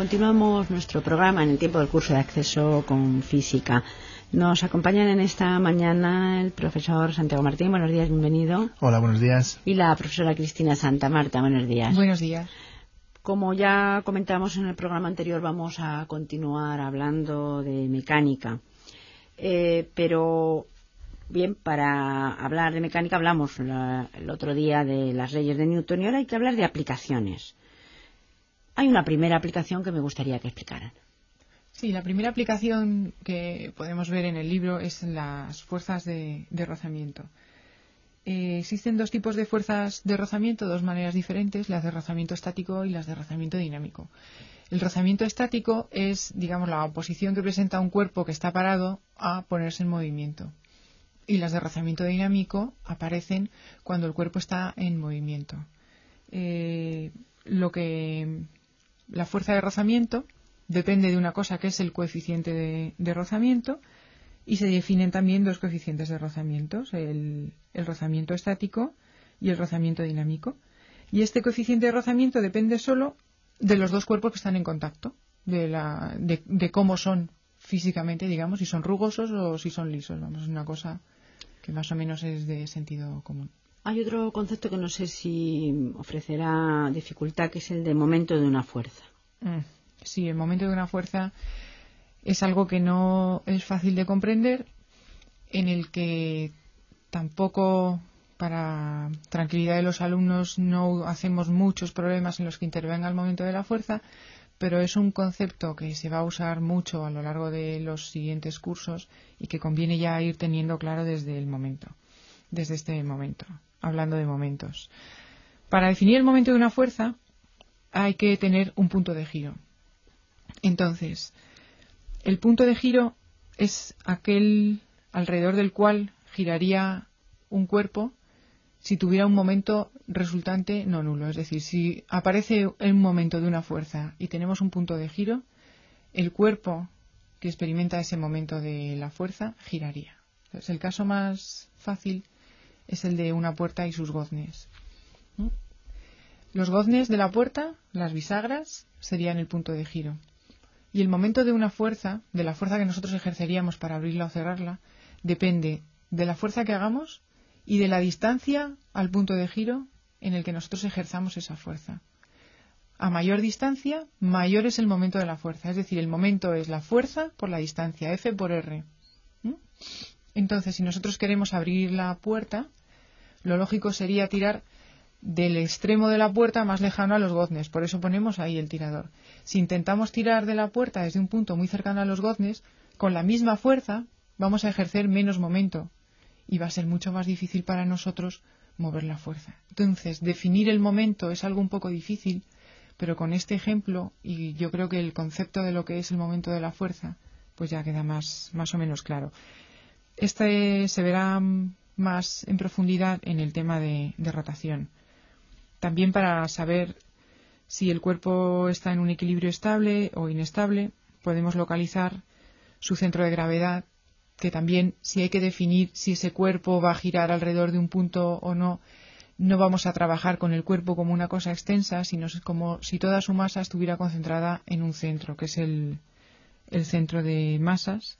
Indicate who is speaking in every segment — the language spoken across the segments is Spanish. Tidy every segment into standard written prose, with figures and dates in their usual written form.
Speaker 1: Continuamos nuestro programa en el tiempo del curso de acceso con física. Nos acompañan en esta mañana el profesor Santiago Martín. Buenos días, bienvenido.
Speaker 2: Hola, buenos días.
Speaker 1: Y la profesora Cristina Santa Marta. Buenos días.
Speaker 3: Buenos días.
Speaker 1: Como ya comentamos en el programa anterior, vamos a continuar hablando de mecánica. Pero, bien, para hablar de mecánica hablamos el otro día de las leyes de Newton y ahora hay que hablar de aplicaciones. Hay una primera aplicación que me gustaría que explicaran.
Speaker 3: Sí, la primera aplicación que podemos ver en el libro es las fuerzas de rozamiento. Existen dos tipos de fuerzas de rozamiento, dos maneras diferentes, las de rozamiento estático y las de rozamiento dinámico. El rozamiento estático es, digamos, la oposición que presenta un cuerpo que está parado a ponerse en movimiento. Y las de rozamiento dinámico aparecen cuando el cuerpo está en movimiento. La fuerza de rozamiento depende de una cosa que es el coeficiente de rozamiento y se definen también dos coeficientes de rozamiento, el rozamiento estático y el rozamiento dinámico. Y este coeficiente de rozamiento depende solo de los dos cuerpos que están en contacto, de cómo son físicamente, digamos, si son rugosos o si son lisos. Vamos, es una cosa que más o menos es de sentido común.
Speaker 1: Hay otro concepto que no sé si ofrecerá dificultad, que es el de momento de una fuerza.
Speaker 3: Sí, el momento de una fuerza es algo que no es fácil de comprender, en el que tampoco, para tranquilidad de los alumnos, no hacemos muchos problemas en los que intervenga el momento de la fuerza, pero es un concepto que se va a usar mucho a lo largo de los siguientes cursos y que conviene ya ir teniendo claro desde este momento, hablando de momentos. Para definir el momento de una fuerza hay que tener un punto de giro. Entonces, el punto de giro es aquel alrededor del cual giraría un cuerpo si tuviera un momento resultante no nulo. Es decir, si aparece un momento de una fuerza y tenemos un punto de giro, el cuerpo que experimenta ese momento de la fuerza giraría. Entonces, el caso más fácil es el de una puerta y sus goznes. Los goznes de la puerta, las bisagras, serían el punto de giro. Y el momento de una fuerza, de la fuerza que nosotros ejerceríamos para abrirla o cerrarla, depende de la fuerza que hagamos y de la distancia al punto de giro en el que nosotros ejerzamos esa fuerza. A mayor distancia, mayor es el momento de la fuerza. Es decir, el momento es la fuerza por la distancia, F por R. Entonces, si nosotros queremos abrir la puerta, lo lógico sería tirar del extremo de la puerta más lejano a los goznes, por eso ponemos ahí el tirador. Si intentamos tirar de la puerta desde un punto muy cercano a los goznes, con la misma fuerza vamos a ejercer menos momento y va a ser mucho más difícil para nosotros mover la fuerza. Entonces, definir el momento es algo un poco difícil, pero con este ejemplo, y yo creo que el concepto de lo que es el momento de la fuerza, pues ya queda más o menos claro. Este se verá más en profundidad en el tema de rotación. También para saber si el cuerpo está en un equilibrio estable o inestable, podemos localizar su centro de gravedad, que también, si hay que definir si ese cuerpo va a girar alrededor de un punto o no, no vamos a trabajar con el cuerpo como una cosa extensa, sino como si toda su masa estuviera concentrada en un centro, que es el centro de masas,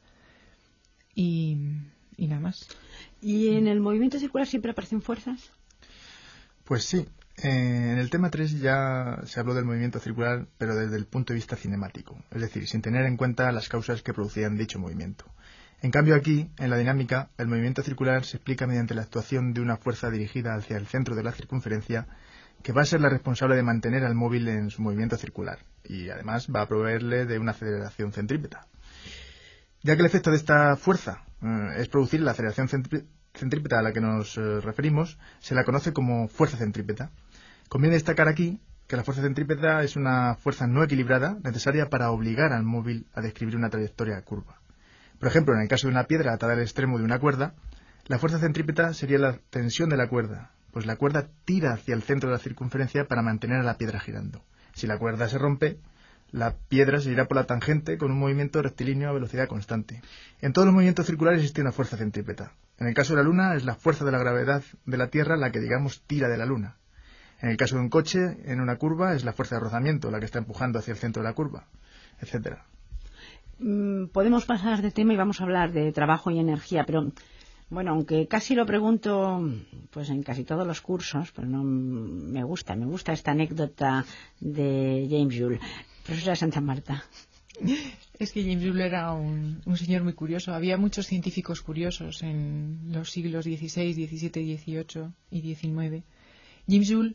Speaker 3: y nada más.
Speaker 1: ¿Y en el movimiento circular siempre aparecen fuerzas?
Speaker 2: Pues sí. En el tema 3 ya se habló del movimiento circular, pero desde el punto de vista cinemático, es decir, sin tener en cuenta las causas que producían dicho movimiento. En cambio aquí, en la dinámica, el movimiento circular se explica mediante la actuación de una fuerza dirigida hacia el centro de la circunferencia que va a ser la responsable de mantener al móvil en su movimiento circular y además va a proveerle de una aceleración centrípeta. Ya que el efecto de esta fuerza es producir la aceleración centrípeta a la que nos referimos, se la conoce como fuerza centrípeta. Conviene destacar aquí que la fuerza centrípeta es una fuerza no equilibrada necesaria para obligar al móvil a describir una trayectoria curva. Por ejemplo, en el caso de una piedra atada al extremo de una cuerda, la fuerza centrípeta sería la tensión de la cuerda, pues la cuerda tira hacia el centro de la circunferencia para mantener a la piedra girando. Si la cuerda se rompe, la piedra se irá por la tangente con un movimiento rectilíneo a velocidad constante. En todos los movimientos circulares existe una fuerza centrípeta. En el caso de la Luna es la fuerza de la gravedad de la Tierra la que, digamos, tira de la Luna. En el caso de un coche, en una curva, es la fuerza de rozamiento la que está empujando hacia el centro de la curva, etcétera.
Speaker 1: Podemos pasar de tema y vamos a hablar de trabajo y energía, pero bueno, aunque casi lo pregunto pues en casi todos los cursos, pues no me gusta esta anécdota de James Joule. Profesora Santa Marta.
Speaker 3: Es que James Joule era un señor muy curioso. Había muchos científicos curiosos en los siglos XVI, XVII, XVIII y XIX. James Joule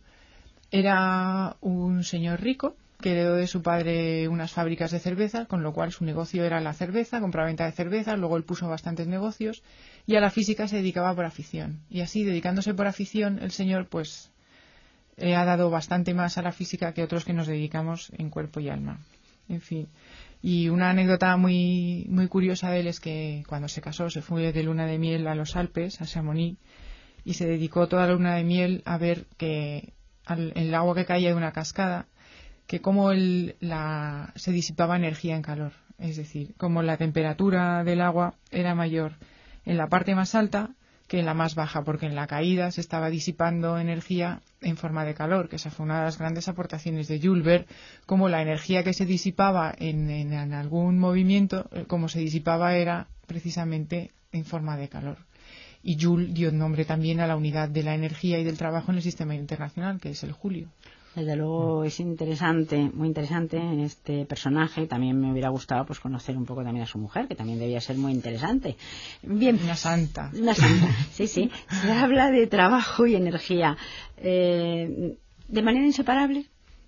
Speaker 3: era un señor rico que heredó de su padre unas fábricas de cerveza, con lo cual su negocio era la cerveza, compra-venta de cerveza, luego él puso bastantes negocios y a la física se dedicaba por afición. Y así, dedicándose por afición, el señor pues ha dado bastante más a la física que otros que nos dedicamos en cuerpo y alma. En fin. Y una anécdota muy, muy curiosa de él es que cuando se casó se fue de luna de miel a los Alpes, a Chamonix, y se dedicó toda la luna de miel a ver que el agua que caía de una cascada, que cómo se disipaba energía en calor. Es decir, como la temperatura del agua era mayor en la parte más alta que en la más baja, porque en la caída se estaba disipando energía en forma de calor, que esa fue una de las grandes aportaciones de Joule, ver cómo la energía que se disipaba en algún movimiento, cómo se disipaba era precisamente en forma de calor. Y Joule dio nombre también a la unidad de la energía y del trabajo en el sistema internacional, que es el Julio.
Speaker 1: Desde luego es interesante, muy interesante este personaje. También me hubiera gustado pues conocer un poco también a su mujer, que también debía ser muy interesante. Bien.
Speaker 3: Una santa.
Speaker 1: Una santa, sí. Se habla de trabajo y energía. ¿De manera inseparable?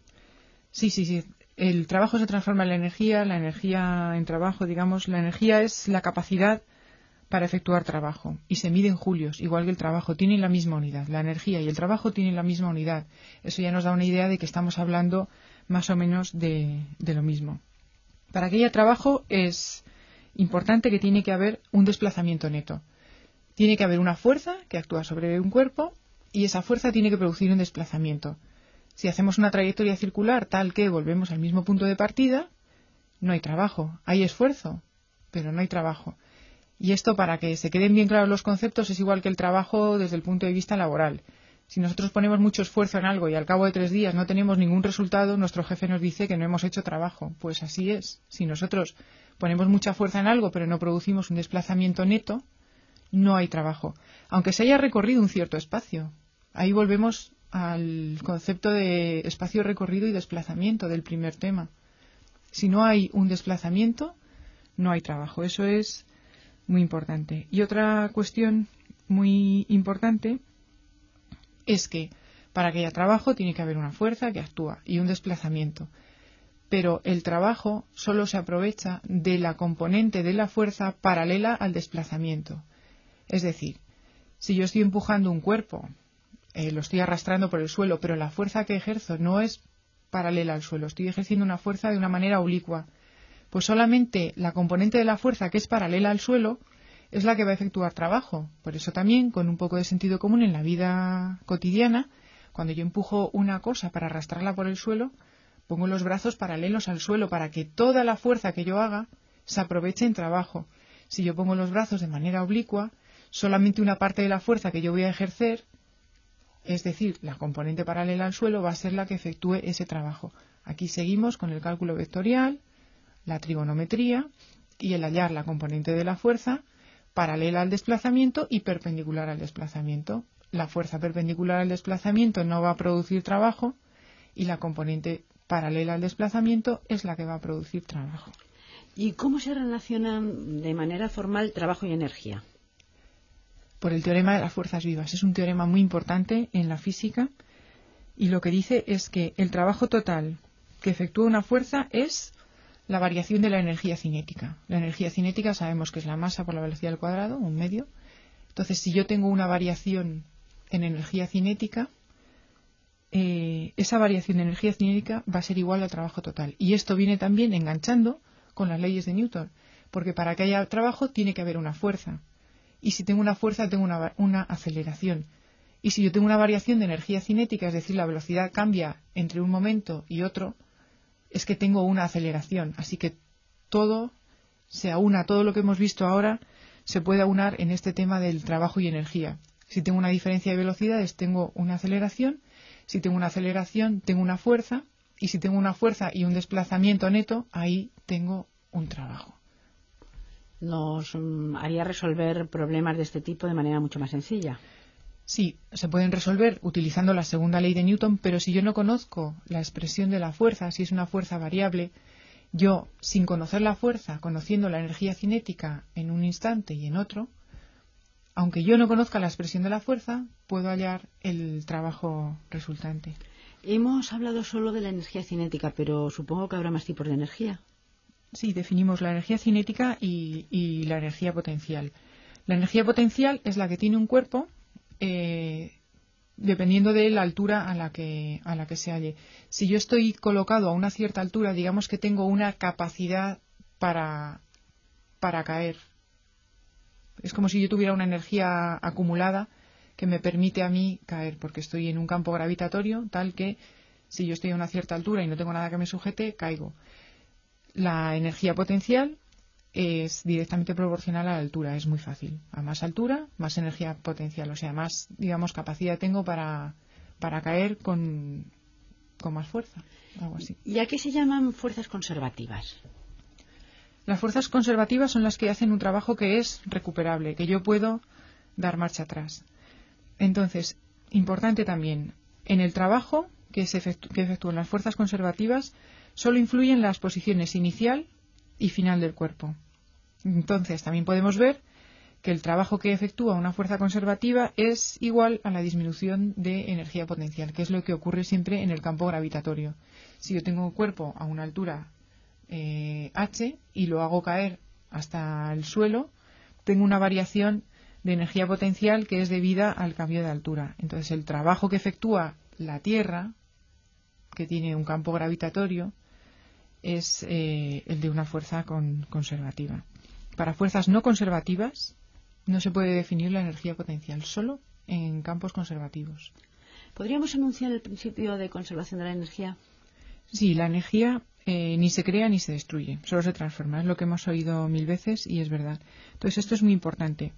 Speaker 3: Sí. El trabajo se transforma en la energía en trabajo, digamos. La energía es la capacidad para efectuar trabajo y se mide en julios, igual que el trabajo, tienen la misma unidad. La energía y el trabajo tienen la misma unidad. Eso ya nos da una idea de que estamos hablando más o menos de lo mismo. Para que haya trabajo es importante que tiene que haber un desplazamiento neto. Tiene que haber una fuerza que actúa sobre un cuerpo y esa fuerza tiene que producir un desplazamiento. Si hacemos una trayectoria circular tal que volvemos al mismo punto de partida, no hay trabajo. Hay esfuerzo, pero no hay trabajo. Y esto, para que se queden bien claros los conceptos, es igual que el trabajo desde el punto de vista laboral. Si nosotros ponemos mucho esfuerzo en algo y al cabo de 3 días no tenemos ningún resultado, nuestro jefe nos dice que no hemos hecho trabajo. Pues así es. Si nosotros ponemos mucha fuerza en algo pero no producimos un desplazamiento neto, no hay trabajo. Aunque se haya recorrido un cierto espacio. Ahí volvemos al concepto de espacio recorrido y desplazamiento del primer tema. Si no hay un desplazamiento, no hay trabajo. Eso es muy importante. Y otra cuestión muy importante es que para que haya trabajo tiene que haber una fuerza que actúa y un desplazamiento. Pero el trabajo solo se aprovecha de la componente de la fuerza paralela al desplazamiento. Es decir, si yo estoy empujando un cuerpo, lo estoy arrastrando por el suelo, pero la fuerza que ejerzo no es paralela al suelo, estoy ejerciendo una fuerza de una manera oblicua, pues solamente la componente de la fuerza que es paralela al suelo es la que va a efectuar trabajo. Por eso también, con un poco de sentido común en la vida cotidiana, cuando yo empujo una cosa para arrastrarla por el suelo, pongo los brazos paralelos al suelo para que toda la fuerza que yo haga se aproveche en trabajo. Si yo pongo los brazos de manera oblicua, solamente una parte de la fuerza que yo voy a ejercer, es decir, la componente paralela al suelo, va a ser la que efectúe ese trabajo. Aquí seguimos con el cálculo vectorial, la trigonometría y el hallar la componente de la fuerza paralela al desplazamiento y perpendicular al desplazamiento. La fuerza perpendicular al desplazamiento no va a producir trabajo y la componente paralela al desplazamiento es la que va a producir trabajo.
Speaker 1: ¿Y cómo se relacionan de manera formal trabajo y energía?
Speaker 3: Por el teorema de las fuerzas vivas. Es un teorema muy importante en la física y lo que dice es que el trabajo total que efectúa una fuerza es la variación de la energía cinética. La energía cinética sabemos que es la masa por la velocidad al cuadrado, un medio. Entonces, si yo tengo una variación en energía cinética, esa variación de energía cinética va a ser igual al trabajo total. Y esto viene también enganchando con las leyes de Newton, porque para que haya trabajo tiene que haber una fuerza. Y si tengo una fuerza, tengo una aceleración. Y si yo tengo una variación de energía cinética, es decir, la velocidad cambia entre un momento y otro, es que tengo una aceleración. Así que todo se aúna, todo lo que hemos visto ahora se puede aunar en este tema del trabajo y energía. Si tengo una diferencia de velocidades, tengo una aceleración. Si tengo una aceleración, tengo una fuerza, y si tengo una fuerza y un desplazamiento neto, ahí tengo un trabajo.
Speaker 1: Nos haría resolver problemas de este tipo de manera mucho más sencilla.
Speaker 3: Sí, se pueden resolver utilizando la segunda ley de Newton, pero si yo no conozco la expresión de la fuerza, si es una fuerza variable, yo, sin conocer la fuerza, conociendo la energía cinética en un instante y en otro, aunque yo no conozca la expresión de la fuerza, puedo hallar el trabajo resultante.
Speaker 1: Hemos hablado solo de la energía cinética, pero supongo que habrá más tipos de energía.
Speaker 3: Sí, definimos la energía cinética y la energía potencial. La energía potencial es la que tiene un cuerpo dependiendo de la altura a la que se halle. Si yo estoy colocado a una cierta altura, digamos que tengo una capacidad para caer. Es como si yo tuviera una energía acumulada que me permite a mí caer, porque estoy en un campo gravitatorio tal que si yo estoy a una cierta altura y no tengo nada que me sujete, caigo. La energía potencial es directamente proporcional a la altura, es muy fácil. A más altura, más energía potencial, o sea, más, digamos, capacidad tengo para caer con más fuerza, algo así.
Speaker 1: ¿Y a qué se llaman fuerzas conservativas?
Speaker 3: Las fuerzas conservativas son las que hacen un trabajo que es recuperable, que yo puedo dar marcha atrás. Entonces, importante también, en el trabajo que efectúan las fuerzas conservativas solo influyen las posiciones inicial y final del cuerpo. Entonces, también podemos ver que el trabajo que efectúa una fuerza conservativa es igual a la disminución de energía potencial, que es lo que ocurre siempre en el campo gravitatorio. Si yo tengo un cuerpo a una altura h y lo hago caer hasta el suelo, tengo una variación de energía potencial que es debida al cambio de altura. Entonces, el trabajo que efectúa la Tierra, que tiene un campo gravitatorio, es el de una fuerza conservativa. Para fuerzas no conservativas no se puede definir la energía potencial, solo en campos conservativos.
Speaker 1: ¿Podríamos enunciar el principio de conservación de la energía?
Speaker 3: Sí, la energía ni se crea ni se destruye, solo se transforma. Es lo que hemos oído 1000 veces y es verdad. Entonces, esto es muy importante.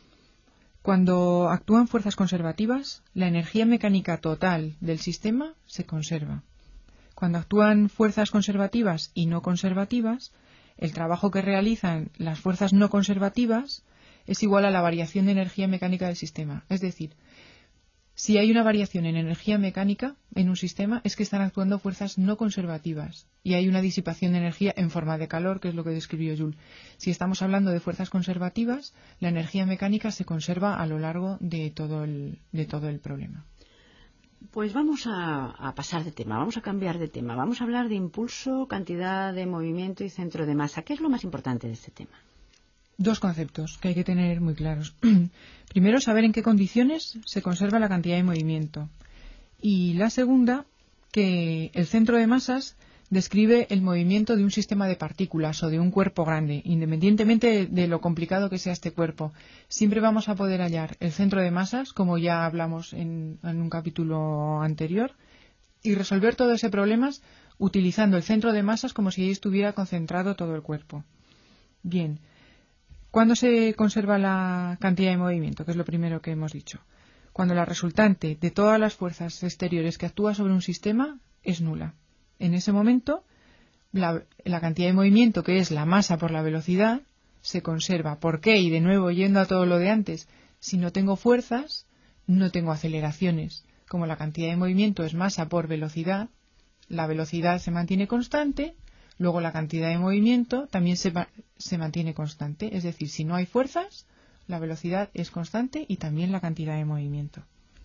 Speaker 3: Cuando actúan fuerzas conservativas, la energía mecánica total del sistema se conserva. Cuando actúan fuerzas conservativas y no conservativas, el trabajo que realizan las fuerzas no conservativas es igual a la variación de energía mecánica del sistema. Es decir, si hay una variación en energía mecánica en un sistema, es que están actuando fuerzas no conservativas y hay una disipación de energía en forma de calor, que es lo que describió Joule. Si estamos hablando de fuerzas conservativas, la energía mecánica se conserva a lo largo de todo el problema.
Speaker 1: Pues vamos a pasar de tema, vamos a cambiar de tema. Vamos a hablar de impulso, cantidad de movimiento y centro de masa. ¿Qué es lo más importante de este tema?
Speaker 3: Dos conceptos que hay que tener muy claros. Primero, saber en qué condiciones se conserva la cantidad de movimiento. Y la segunda, que el centro de masas describe el movimiento de un sistema de partículas o de un cuerpo grande, independientemente de lo complicado que sea este cuerpo. Siempre vamos a poder hallar el centro de masas, como ya hablamos en un capítulo anterior, y resolver todo ese problema utilizando el centro de masas como si ahí estuviera concentrado todo el cuerpo. Bien. ¿Cuándo se conserva la cantidad de movimiento? Que es lo primero que hemos dicho. Cuando la resultante de todas las fuerzas exteriores que actúa sobre un sistema es nula. En ese momento, la cantidad de movimiento, que es la masa por la velocidad, se conserva. ¿Por qué? Y de nuevo, yendo a todo lo de antes, si no tengo fuerzas, no tengo aceleraciones. Como la cantidad de movimiento es masa por velocidad, la velocidad se mantiene constante. Luego la cantidad de movimiento también se mantiene constante. Es decir, si no hay fuerzas, la velocidad es constante y también la cantidad de movimiento.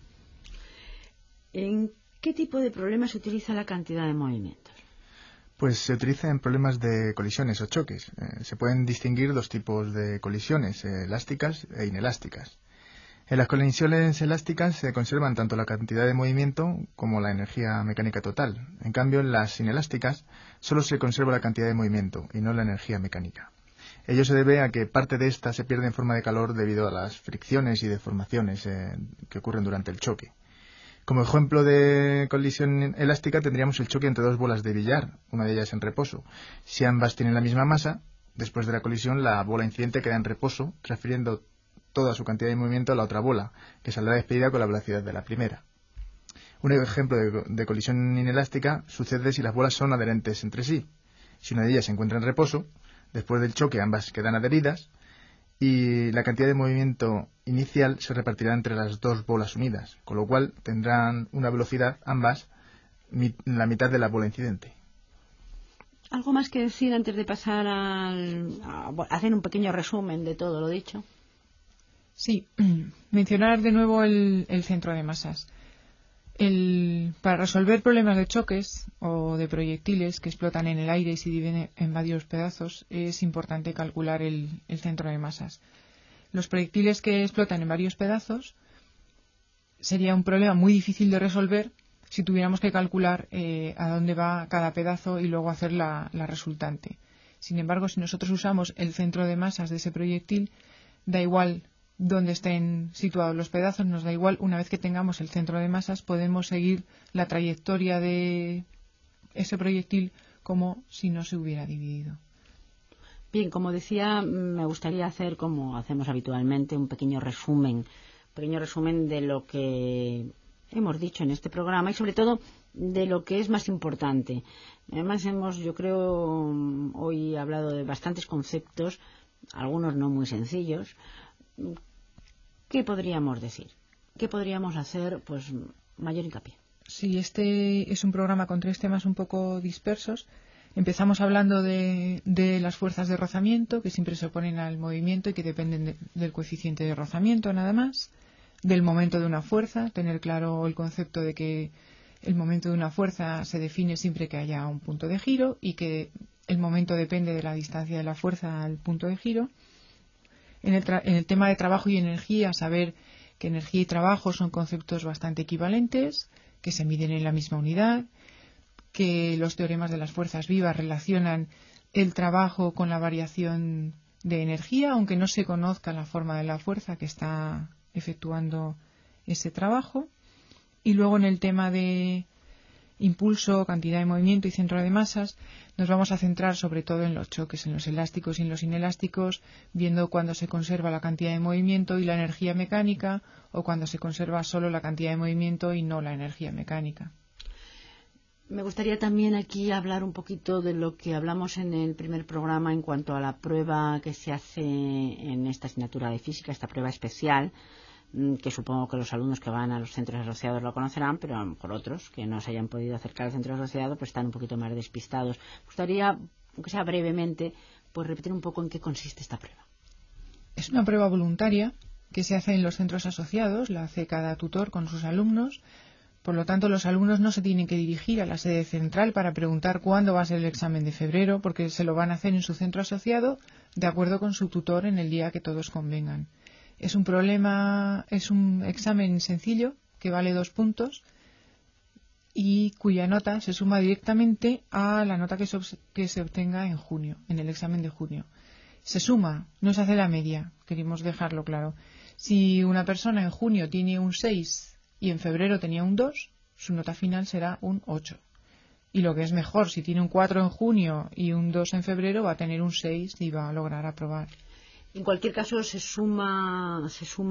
Speaker 1: ¿En qué tipo de problemas se utiliza la cantidad de movimientos?
Speaker 2: Pues se utiliza en problemas de colisiones o choques. Se pueden distinguir dos tipos de colisiones, elásticas e inelásticas. En las colisiones elásticas se conservan tanto la cantidad de movimiento como la energía mecánica total. En cambio, en las inelásticas solo se conserva la cantidad de movimiento y no la energía mecánica. Ello se debe a que parte de esta se pierde en forma de calor debido a las fricciones y deformaciones que ocurren durante el choque. Como ejemplo de colisión elástica tendríamos el choque entre dos bolas de billar, una de ellas en reposo. Si ambas tienen la misma masa, después de la colisión la bola incidente queda en reposo, transfiriendo toda su cantidad de movimiento a la otra bola, que saldrá despedida con la velocidad de la primera. Un ejemplo de colisión inelástica sucede si las bolas son adherentes entre sí. Si una de ellas se encuentra en reposo, después del choque ambas quedan adheridas y la cantidad de movimiento inicial se repartirá entre las dos bolas unidas, con lo cual tendrán una velocidad ambas la mitad de la bola incidente.
Speaker 1: ¿Algo más que decir antes de pasar a hacer un pequeño resumen de todo lo dicho?
Speaker 3: Sí, mencionar de nuevo el centro de masas. Para resolver problemas de choques o de proyectiles que explotan en el aire y se dividen en varios pedazos, es importante calcular el centro de masas. Los proyectiles que explotan en varios pedazos sería un problema muy difícil de resolver si tuviéramos que calcular a dónde va cada pedazo y luego hacer la resultante. Sin embargo, si nosotros usamos el centro de masas de ese proyectil, da igual donde estén situados los pedazos, nos da igual, una vez que tengamos el centro de masas podemos seguir la trayectoria de ese proyectil como si no se hubiera dividido.
Speaker 1: Bien, como decía, me gustaría hacer, como hacemos habitualmente, un pequeño resumen de lo que hemos dicho en este programa y sobre todo de lo que es más importante. Además yo creo, hoy hablado de bastantes conceptos, algunos no muy sencillos. ¿Qué podríamos decir? ¿Qué podríamos hacer? Pues mayor hincapié.
Speaker 3: Sí, este es un programa con 3 temas un poco dispersos. Empezamos hablando de las fuerzas de rozamiento, que siempre se oponen al movimiento y que dependen del coeficiente de rozamiento, nada más. Del momento de una fuerza, tener claro el concepto de que el momento de una fuerza se define siempre que haya un punto de giro y que el momento depende de la distancia de la fuerza al punto de giro. En el tema de trabajo y energía, saber que energía y trabajo son conceptos bastante equivalentes, que se miden en la misma unidad, que los teoremas de las fuerzas vivas relacionan el trabajo con la variación de energía, aunque no se conozca la forma de la fuerza que está efectuando ese trabajo. Y luego en el tema de impulso, cantidad de movimiento y centro de masas, nos vamos a centrar sobre todo en los choques, en los elásticos y en los inelásticos, viendo cuándo se conserva la cantidad de movimiento y la energía mecánica, o cuando se conserva solo la cantidad de movimiento y no la energía mecánica.
Speaker 1: Me gustaría también aquí hablar un poquito de lo que hablamos en el primer programa en cuanto a la prueba que se hace en esta asignatura de física, esta prueba especial, que supongo que los alumnos que van a los centros asociados lo conocerán, pero a lo mejor otros que no se hayan podido acercar al centro asociado pues están un poquito más despistados. Me gustaría, aunque sea brevemente, pues repetir un poco en qué consiste esta prueba.
Speaker 3: Es una prueba voluntaria que se hace en los centros asociados, la hace cada tutor con sus alumnos. Por lo tanto, los alumnos no se tienen que dirigir a la sede central para preguntar cuándo va a ser el examen de febrero, porque se lo van a hacer en su centro asociado de acuerdo con su tutor en el día que todos convengan. Es un examen sencillo que vale 2 puntos y cuya nota se suma directamente a la nota que se obtenga en junio, en el examen de junio. Se suma, no se hace la media, queremos dejarlo claro. Si una persona en junio tiene un 6 y en febrero tenía un 2, su nota final será un 8. Y lo que es mejor, si tiene un 4 en junio y un 2 en febrero, va a tener un 6 y va a lograr aprobar.
Speaker 1: En cualquier caso, se suma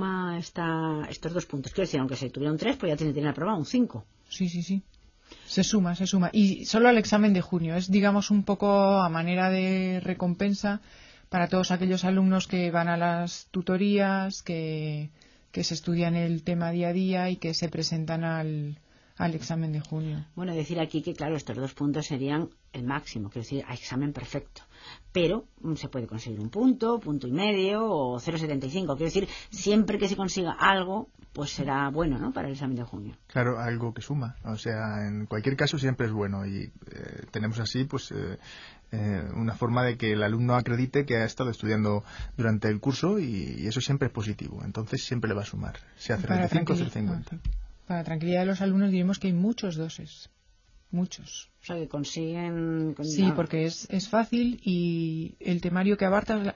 Speaker 1: estos 2 puntos. Quiero decir, aunque se tuviera un 3, pues ya tiene que tener aprobado un 5.
Speaker 3: Sí. Se suma. Y solo al examen de junio. Es, digamos, un poco a manera de recompensa para todos aquellos alumnos que van a las tutorías, que se estudian el tema día a día y que se presentan al examen de junio.
Speaker 1: Bueno, decir aquí que, claro, estos 2 puntos serían el máximo, quiero decir, a examen perfecto. Pero se puede conseguir un punto, punto y medio o 0,75. Quiero decir, siempre que se consiga algo, pues será bueno, ¿no?, para el examen de junio.
Speaker 2: Claro, algo que suma. O sea, en cualquier caso siempre es bueno y tenemos así, pues, una forma de que el alumno acredite que ha estado estudiando durante el curso y eso siempre es positivo. Entonces siempre le va a sumar. Sea 0,75 o 0,50.
Speaker 3: Para tranquilidad de los alumnos diremos que hay muchos doses. Muchos.
Speaker 1: O sea, que consiguen...
Speaker 3: Sí, porque es fácil y el temario que abarca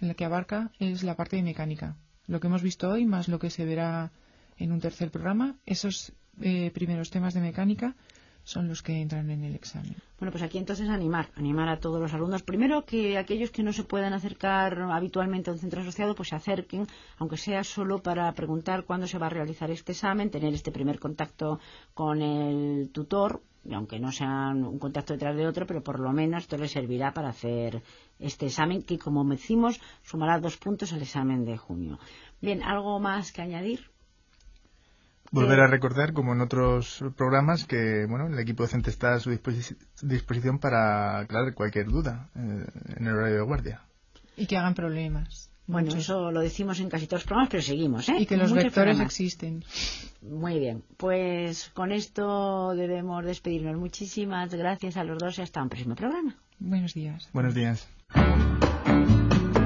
Speaker 3: es la parte de mecánica. Lo que hemos visto hoy, más lo que se verá en un tercer programa, esos primeros temas de mecánica son los que entran en el examen.
Speaker 1: Bueno, pues aquí entonces animar a todos los alumnos. Primero, que aquellos que no se puedan acercar habitualmente a un centro asociado, pues se acerquen, aunque sea solo para preguntar cuándo se va a realizar este examen, tener este primer contacto con el tutor, y aunque no sea un contacto detrás de otro, pero por lo menos esto les servirá para hacer este examen, que como decimos, sumará 2 puntos al examen de junio. Bien, ¿algo más que añadir?
Speaker 2: Volver a recordar, como en otros programas, que bueno, el equipo docente está a su disposición para aclarar cualquier duda en el horario de guardia.
Speaker 3: Y que hagan problemas.
Speaker 1: Bueno,
Speaker 3: muchos.
Speaker 1: Eso lo decimos en casi todos los programas, pero seguimos, ¿eh?
Speaker 3: Y que los
Speaker 1: Muchos
Speaker 3: vectores
Speaker 1: programas.
Speaker 3: existen.
Speaker 1: Muy bien, pues con esto debemos despedirnos. Muchísimas gracias a los dos y hasta un próximo programa.
Speaker 3: Buenos días.
Speaker 2: Buenos días.